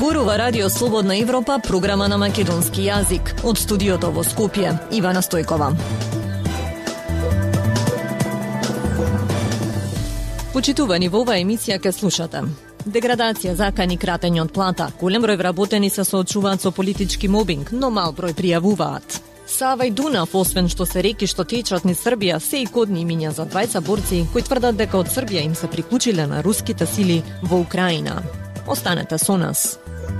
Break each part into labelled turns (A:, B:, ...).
A: Зборува Радио Слободна Европа, програма на македонски јазик. Од студиото во Скопје, Ивана Стојкова. Почитувани, во оваа емисија ке слушате: деградација, закани, кратење од плата, голем број вработени се соочуваат со политички мобинг, но мал број пријавуваат. Сава и Дунав, освен што се реки што течат низ Србија, се и кодни имиња за двајца борци кои тврдат дека од Србија им се приклучиле на руските сили во Украина. Останете со нас.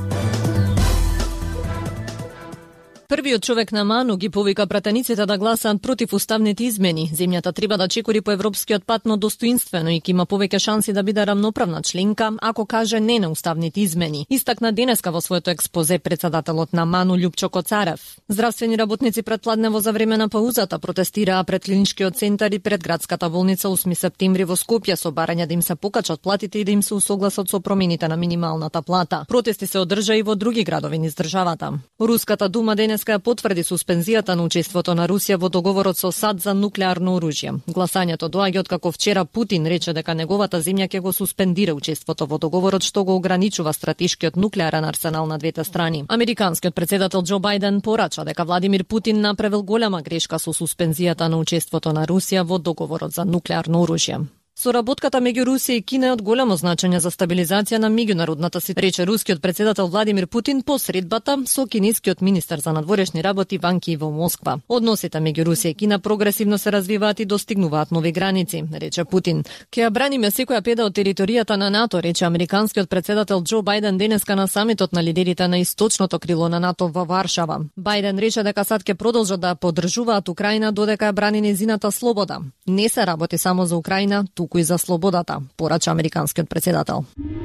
A: Првиот човек на Ману ги повика пратениците да гласаат против уставните измени. Земјата треба да чекори по европскиот пат, но достоинствено и ќе има повеќе шанси да биде рамноправна членка ако каже не на уставните измени. Истакна денеска во своето експозе председателот на Ману Љупчо Коцарев. Здравствени работници предпладнево за време на паузата протестираа пред клиничкиот центар и пред градската болница 8 септември во Скопје со барање да им се покачат платите и да им се усогласат со промените на минималната плата. Протести се одржа и во други градови низ државата. Руската дума денеска ја потврди суспензијата на учеството на Русија во договорот со САД за нуклеарно оружје. Гласањето доаѓа откако вчера Путин рече дека неговата земја ќе го суспендира учеството во договорот што го ограничува стратешкиот нуклеарен арсенал на двете страни. Американскиот председател Џо Бајден порача дека Владимир Путин направил голема грешка со суспензијата на учеството на Русија во договорот за нуклеарно оружје. Соработката меѓу Русија и Кина е од големо значење за стабилизација на меѓународната ситуација, рече рускиот председател Владимир Путин по средбата со кинескиот министер за надворешни работи Ван Ки во Москва. Односите меѓу Русија и Кина прогресивно се развиваат и достигнуваат нови граници, рече Путин. Ке ја браниме секоја педа од територијата на НАТО, рече американскиот председател Џо Бајден денеска на самитот на лидерите на источното крило на НАТО во Варшава. Бајден рече дека САД ќе продолжат да поддржуваат Украина додека ја брани нејзината слобода. Не се работи само за Украина, туку и за слободата, порача американскиот председател.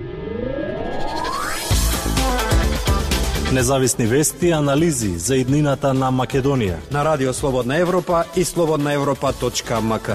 B: Независни вести и анализи за иднината на Македонија
C: на Радио Слободна Европа и slobodnaevropa.mk.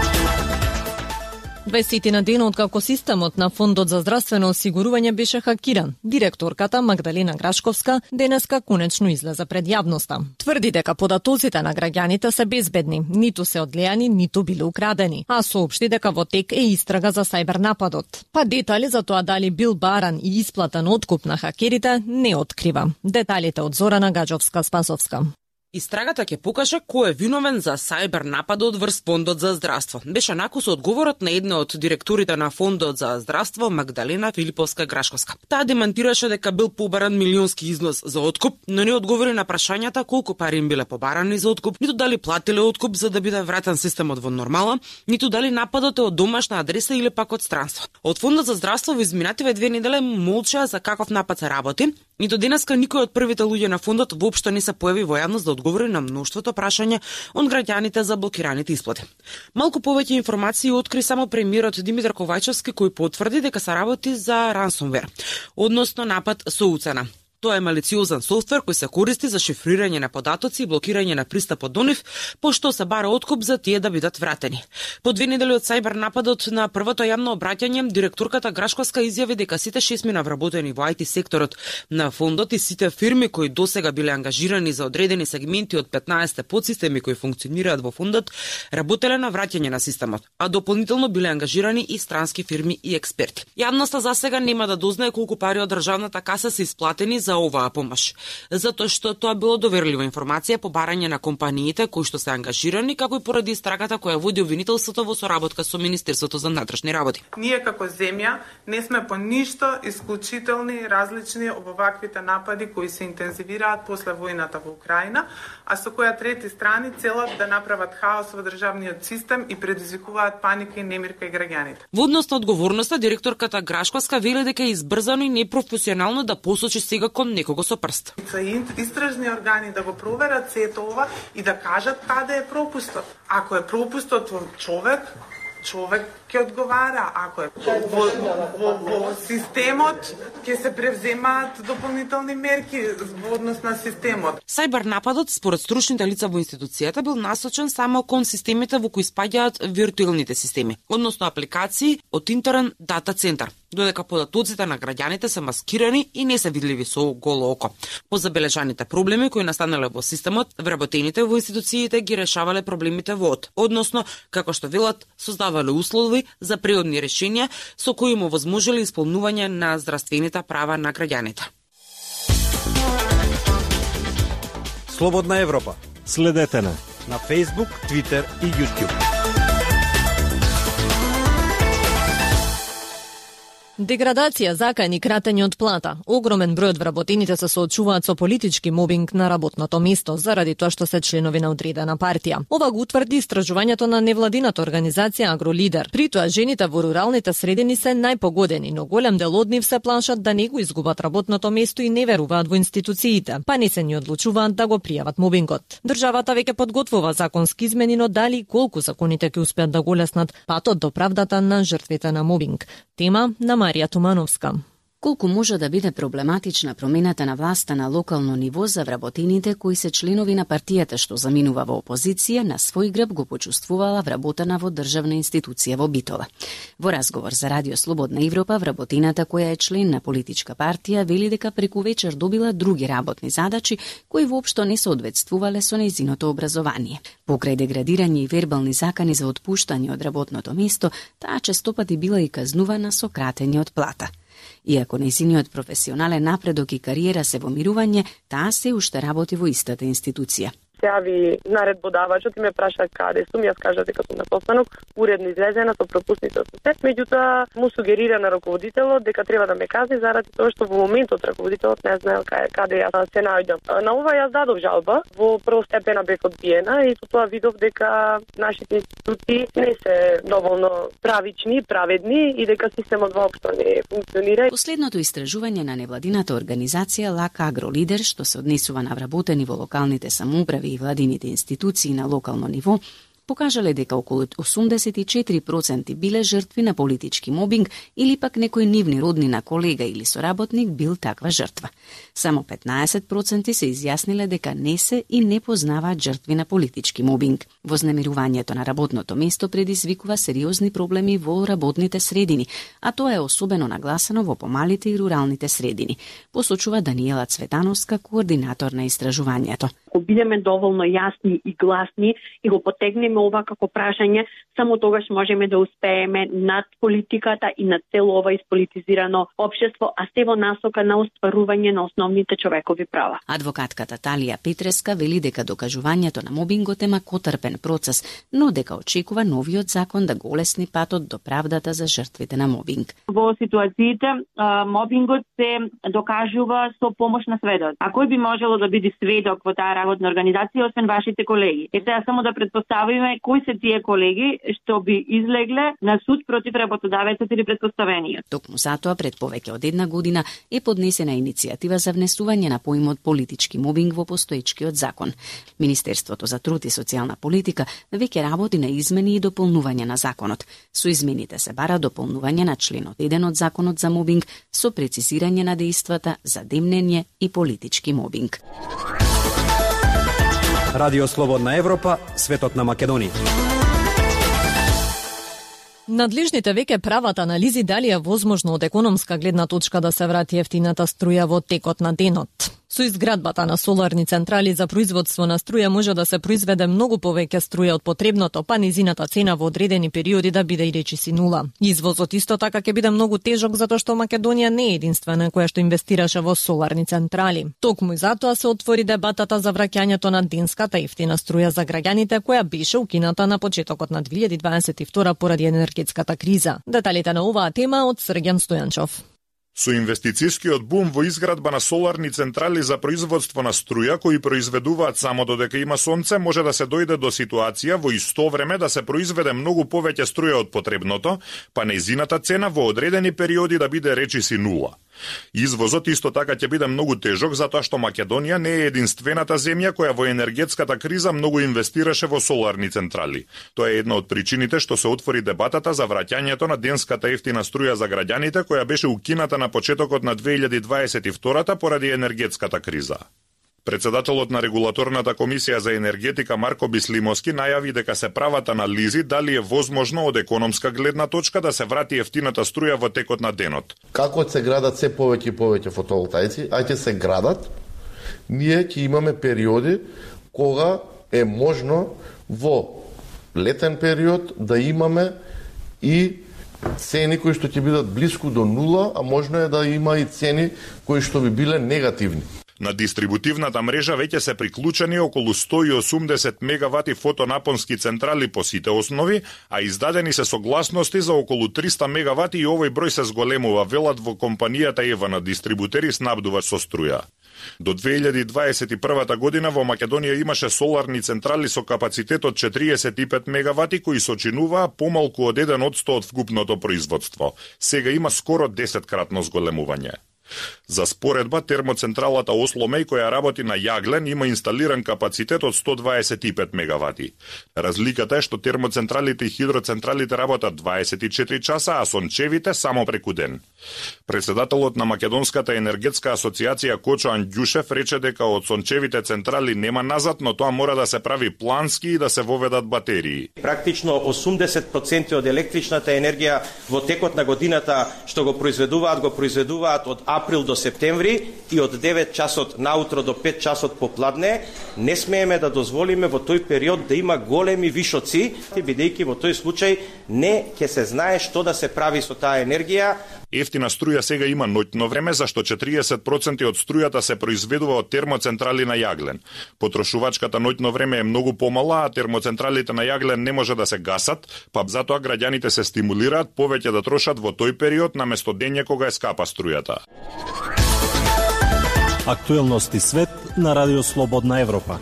A: 20 на ден откако системот на Фондот за здравствено осигурување беше хакиран, директорката Магдалена Грашковска денеска конечно излезе пред јавноста. Тврди дека податоците на граѓаните се безбедни, ниту се одлеани, ниту биле украдени, а соопшти дека во тек е истрага за сајбер нападот. Па детали за тоа дали бил баран и исплатен откуп на хакерите не открива. Деталите од Зорана Гаджовска-Спасовска.
D: Истрагата ќе покаже кој е виновен за сајбер нападот врз Фондот за здравство. Беше наку со одговорот на една од директорите на Фондот за здравство, Магдалена Филиповска-Грашковска. Таа демантираше дека бил побаран милионски износ за откуп, но не одговори на прашањата колку пари им биле побарани за откуп, ниту дали платиле откуп за да биде вратен системот во нормала, ниту дали нападот е од домашна адреса или пак од странство. Од Фондот за здравство во изминативе 2 недели молчеа за каков напад се работи. Нито денеска никој од првите луѓе на фондот воопшто не се појави во јавност да одговори на мноштвото прашања од граѓаните за блокираните исплати. Малку повеќе информации откри само премиерот Димитар Ковајчевски, кој потврди дека се работи за ransomware, односно напад со уцена. Тоа е малициозен софтвер кој се користи за шифрирање на податоци и блокирање на пристапот до нив, пошто се бара откуп за тие да бидат вратени. По 2 недели од сајбер нападот на првото јавно обраќање, директорката Грашковска изјави дека сите 6 вработени во IT секторот на фондот и сите фирми кои досега биле ангажирани за одредени сегменти од 15 подсистеми кои функционираат во фондот, работеле на враќање на системот, а дополнително биле ангажирани и странски фирми и експерти. Јавноста засега нема да дознае колку пари од државната каса се исплатени за оваа помош, затоа што тоа било доверлива информација по барање на компаниите кои што се ангажирани, како и поради истрагата која води обвинителството во соработка со Министерството за внатрешни работи.
E: Ние како земја не сме по ништо исклучителни, различни од оваквите напади кои се интензивираат после војната во Украина, а со која трети страни целат да направат хаос во државниот систем и предизвикуваат паника и немир кај граѓаните.
D: Во однос на одговорноста, директорката Грашковска вели дека е избрзано и непрофесионално да посочи сега кон некого со прст.
E: Истражни органи да го проверат сето ова и да кажат каде е пропустот. Ако е пропустот во човек ќе одговара. Ако е во системот, ќе се превземаат дополнителни мерки во однос на системот.
D: Сајбер нападот, според стручните лица во институцијата, бил насочен само кон системите во кои спаѓаат виртуелните системи, односно апликации од интерен дата центар, додека податоците на граѓаните се маскирани и не се видливи со голо око. По забележаните проблеми кои настанале во системот, вработените во институциите ги решавале проблемите во односно, како што велат, создавале услови за преодни решенија со кои му возможеле исполнување на здравствените права на граѓаните.
C: Слободна Европа.
B: Следете на
C: Facebook, Twitter и YouTube.
A: Деградација, закани, кратење од плата. Огромен број од вработените се соочуваат со политички мобинг на работното место, заради тоа што се членови на одредена партија. Ова го утврди истражувањето на невладината организација Агролидер. При тоа, жените во руралните средини се најпогодени, но голем дел од нив се плашат да не го изгубат работното место и не веруваат во институциите, па не се ни одлучуваат да го пријават мобингот. Државата веќе подготвува законски измени, но дали и колку законите ќе успеат да го леснат патот до правдата на жртвите на мобинг. Тема на Марија Тумановска.
F: Колку може да биде проблематична промената на власта на локално ниво за вработените кои се членови на партијата што заминува во опозиција, на свој грб го почувствувала вработена во државна институција во Битола. Во разговор за Радио Слободна Европа, вработената која е член на политичка партија вели дека преку вечер добила други работни задачи кои воопшто не соодветствувале со нејзиното образование. Покрај деградирање и вербални закани за отпуштање од работното место, таа честопати била и казнувана со кратење од плата. Иако нејзиниот професионален напредок и кариера се во мирување, таа се уште работи во истата институција.
G: Се јави наредбодавачот и ме праша каде сум, јас кажа дека сум на состанок, уредно излезена со пропусница со се. Меѓутоа му сугерира на раководителот дека треба да ме казни заради тоа што во моментот раководителот не знаел каде јас се наоѓам. На ова јас дадов жалба, во првостепена бев одбиена и со тоа видов дека нашите институции не се доволно правични, праведни и дека системот воопшто не функционира.
F: Последното истражување на невладината организација Лака Агролидер, што се однесува на вработени во локалните самоуправи и владините институции на локално ниво, покажале дека околу 84% биле жртви на политички мобинг или пак некој нивни роднина, колега или соработник бил таква жртва. Само 15% се изјасниле дека не се и не познаваат жртви на политички мобинг. Вознемирувањето на работното место предизвикува сериозни проблеми во работните средини, а тоа е особено нагласено во помалите и руралните средини, посочува Даниела Цветановска, координатор на истражувањето.
H: Ако бидеме доволно јасни и гласни и го потегнеме ова како прашање, само тогаш можеме да успееме над политиката и над цело ова исполитизирано општество, а се во насока на остварување на основните човекови права.
F: Адвокатката Талија Петреска вели дека докажувањето на мобингот е макотрпен процес, но дека очекува новиот закон да го олесни патот до правдата за жртвите на мобинг.
H: Во ситуациите мобингот се докажува со помош на сведок. А кој би можело да биде сведок во таа работна организација освен вашите колеги? Е сега само да предпоставиме кои се тие колеги што би излегле на суд против работодавецот или претпоставениот.
F: Токму затоа пред повеќе од една година е поднесена иницијатива за внесување на поимот политички мобинг во постоечкиот закон. Министерството за труд и социјална политика веќе работи на измени и дополнување на законот. Со измените се бара дополнување на членот 1 од законот за мобинг со прецизирање на дејствата за демнење и политички мобинг.
C: Радио Слободна Европа, светот на Македонија.
A: Надлежните веќе прават анализи дали е возможно од економска гледна точка да се врати ефтината струја во текот на денот. Со изградбата на соларни централи за производство на струја може да се произведе многу повеќе струја од потребното, па низината цена во одредени периоди да биде и речиси нула. Извозот исто така ќе биде многу тежок затоа што Македонија не е единствена која што инвестираше во соларни централи. Токму и затоа се отвори дебатата за враќањето на денската ефтина струја за граѓаните која беше укината на почетокот на 2022 поради енергетската криза. Деталите на оваа тема од Срѓан Стојанчов.
I: Со инвестицискиот бум во изградба на соларни централи за производство на струја кои произведуваат само додека има сонце, може да се дојде до ситуација во исто време да се произведе многу повеќе струја од потребното, па нејзината цена во одредени периоди да биде речиси нула. Извозот исто така ќе биде многу тежок затоа што Македонија не е единствената земја која во енергетската криза многу инвестираше во соларни централи. Тоа е една од причините што се отвори дебатата за враќањето на денската ефтина струја за граѓаните која беше укината на почетокот на 2022 поради енергетската криза. Председателот на Регулаторната комисија за енергетика Марко Бислимовски најави дека се прават анализи дали е возможно од економска гледна точка да се врати ефтината струја во текот на денот.
J: Како се градат се повеќе и повеќе фотоволтаици, а ќе се градат, ние ќе имаме периоди кога е можно во летен период да имаме и цени кои што ќе бидат блиску до нула, а можно е да има и цени кои што би биле негативни.
I: На дистрибутивната мрежа веќе се приклучени околу 180 мегавати фотонапонски централи по сите основи, а издадени се согласности за околу 300 мегавати и овој број се зголемува, велат во компанијата Ева на дистрибутери снабдувач со струја. До 2021 година во Македонија имаше соларни централи со капацитет од 45 мегавати кои сочинуваа помалку од 1% од вкупното производство. Сега има скоро 10-кратно зголемување. За споредба, термоцентралата Осломеј, која работи на јаглен, има инсталиран капацитет од 125 мегавати. Разликата е што термоцентралите и хидроцентралите работат 24 часа, а сончевите само преку ден. Председателот на Македонската енергетска асоциација Кочо Андјушев рече дека од сончевите централи нема назад, но тоа мора да се прави плански и да се воведат батерии.
K: Практично 80% од електричната енергија во текот на годината што го произведуваат од април до септември и од 9 часот наутро до 5 часот попладне. Не смееме да дозволиме во тој период да има големи вишоци, бидејќи во тој случај не ќе се знае што да се прави со таа енергија.
I: Ефтина струја сега има ноќно време, зашто 40% од струјата се произведува од термоцентрали на јаглен. Потрошувачката ноќно време е многу помала, а термоцентралите на јаглен не може да се гасат, па затоа граѓаните се стимулираат повеќе да трошат во тој период наместо дење кога е скапа струјата.
B: Актуелности свет на Радио Слободна Европа.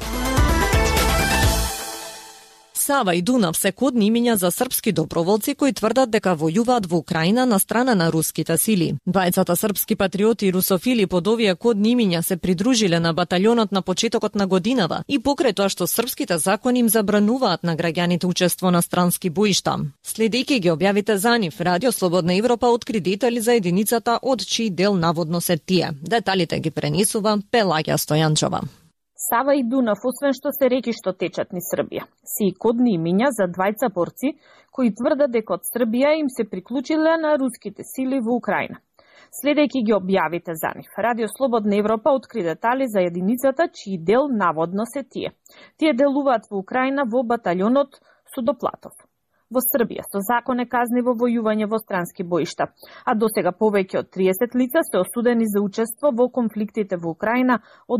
A: Сава и Дунав се кодни имиња за српски доброволци кои тврдат дека војуваат во Украина на страна на руските сили. Двајцата српски патриоти и русофили под овие кодни имиња се придружиле на баталјонот на почетокот на годинава и покрај тоа што српските закони им забрануваат на граѓаните учество на странски боишта. Следејќи ги објавите за нив, Радио Слободна Европа откри детали за единицата од чиј дел наводно се тие. Деталите ги пренесува Пелагија Стојанчова.
L: Сава и Дунав, освен што се реки што течат низ Србија, се и кодни имиња за двајца борци кои тврдат дека од Србија им се приклучиле на руските сили во Украина. Следејќи ги објавите за нив, Радио Слободна Европа откри детали за единицата чиј дел наводно се тие. Тие делуваат во Украина во баталјонот Судоплатов. Во Србија со закон е казни во војување во странски боишта, а досега повеќе од 30 лица се осудени за учество во конфликтите во Украина од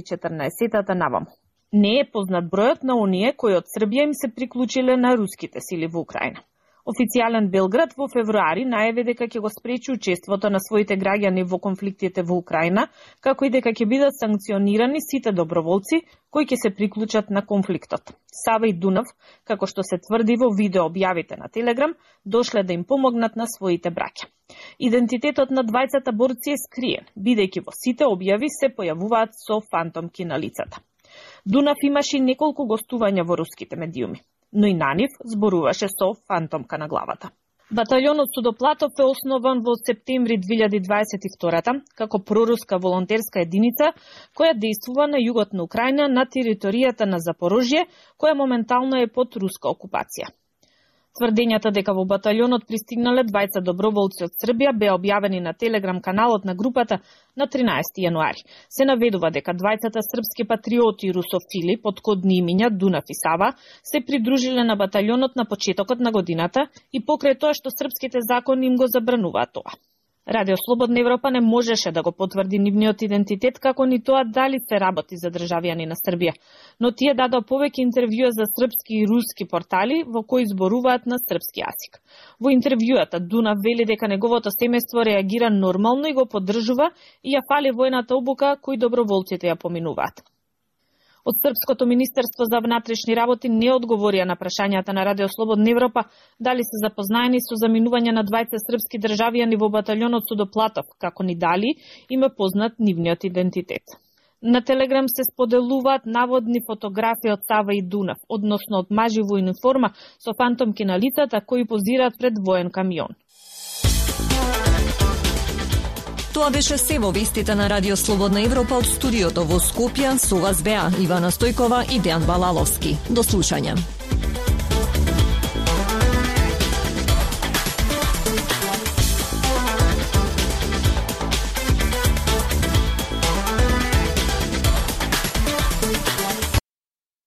L: 2014 наваму. Не е познат бројот на оние кои од Србија им се приклучиле на руските сили во Украина. Официјален Белград во февруари најави дека ќе го спречи учеството на своите граѓани во конфликтите во Украина, како и дека ќе бидат санкционирани сите доброволци кои ќе се приклучат на конфликтот. Сава и Дунав, како што се тврди во видео објавите на Телеграм, дошле да им помогнат на своите браќа. Идентитетот на двајцата борци е скриен, бидејќи во сите објави се појавуваат со фантомки на лицата. Дунав имаше неколку гостувања во руските медиуми, но и на нив зборуваше со фантомка на главата. Баталјонот Судоплатов е основан во септември 2022 како проруска волонтерска единица која действува на југот на Украина на територијата на Запорожје, која моментално е под руска окупација. Тврдењата дека во баталјонот пристигнале двајца доброволци од Србија беа објавени на Телеграм каналот на групата на 13 јануари. Се наведува дека двајцата српски патриоти и русофили под кодни имиња Дунав и Сава се придружиле на баталјонот на почетокот на годината и покрај тоа што српските закони им го забрануваат тоа. Радио Слободна Европа не можеше да го потврди нивниот идентитет, како ни тоа дали се работи за државјани на Србија, но тие дадоа повеќе интервјуа за српски и руски портали во кои зборуваат на српски јазик. Во интервјуата Дунав вели дека неговото семејство реагира нормално и го поддржува и ја фали војната обука кои доброволците ја поминуваат. Од Српското министерство за внатрешни работи не одговорија на прашањата на Радио Слободна Европа дали се запознаени со заминување на двајца српски државјани во баталјонот Судоплатов, како ни дали им е познат нивниот идентитет. На Телеграм се споделуваат наводни фотографии од Сава и Дунав, односно од мажи во униформа со фантомки на лицата кои позираат пред воен камион.
A: Тоа беше се во вестите на Радио Слободна Европа од студиото во Скопје. Со вас беа Ивана Стојкова и Дејан Балаловски. До слушање.